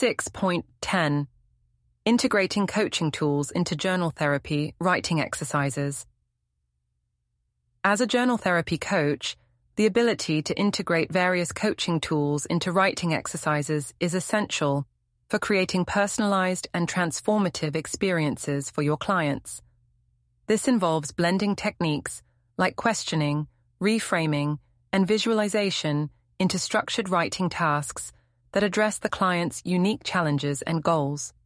6.10 Integrating coaching tools into journal therapy writing exercises. As a journal therapy coach, the ability to integrate various coaching tools into writing exercises is essential for creating personalized and transformative experiences for your clients. This involves blending techniques like questioning, reframing, and visualization into structured writing tasks that address the client's unique challenges and goals.